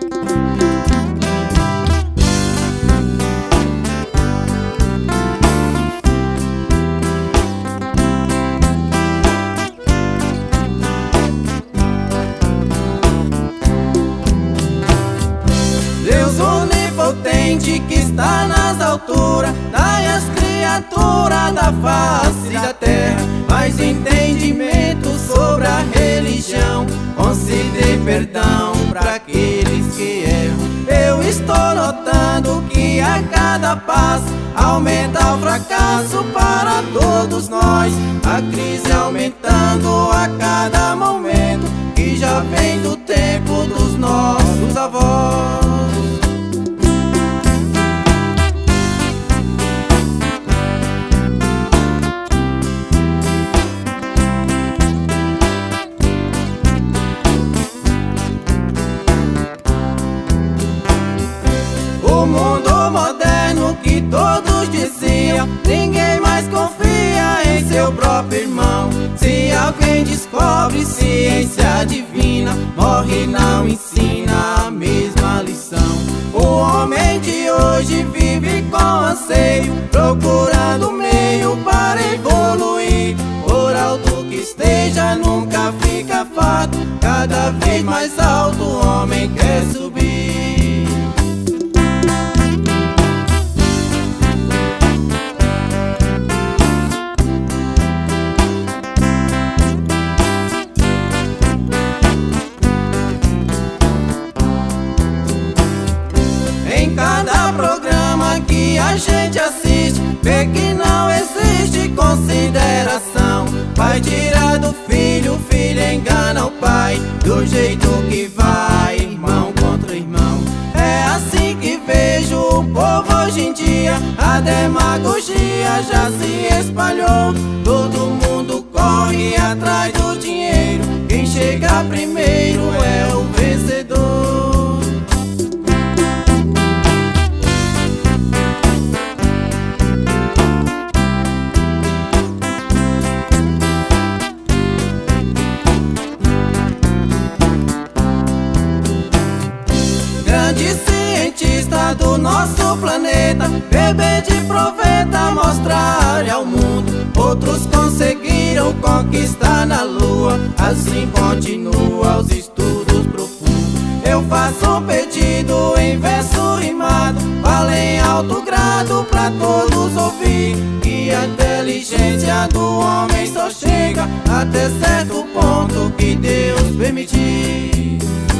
Deus onipotente que está nas alturas, dai às criaturas da face da terra mais entendimento sobre a religião, conceder perdão para aqueles que erram. Eu estou notando que a cada passo aumenta o fracasso para todos nós, a crise aumentando a cada momento, que já vem do tempo dos nossos avós. O mundo moderno que todos diziam, ninguém mais confia em seu próprio irmão. Se alguém descobre ciência divina, morre e não ensina a mesma lição. O homem de hoje vive com anseio, procurando meio para evoluir. Por alto que esteja, nunca fica fato, cada vez mais alto o homem quer subir. Em cada programa que a gente assiste, vê que não existe consideração. Pai tira do filho, filho engana o pai, do jeito que vai, irmão contra irmão. É assim que vejo o povo hoje em dia, a demagogia já se espalhou. Todo mundo corre atrás do dinheiro, quem chega primeiro é o vencedor. Grande cientista do nosso planeta, bebê de profeta, mostrar ao mundo. Outros conseguiram conquistar na lua, assim continua os estudos profundos. Eu faço um pedido em verso rimado, fala em alto grado pra todos ouvir, que a inteligência do homem só chega até certo ponto que Deus permitir.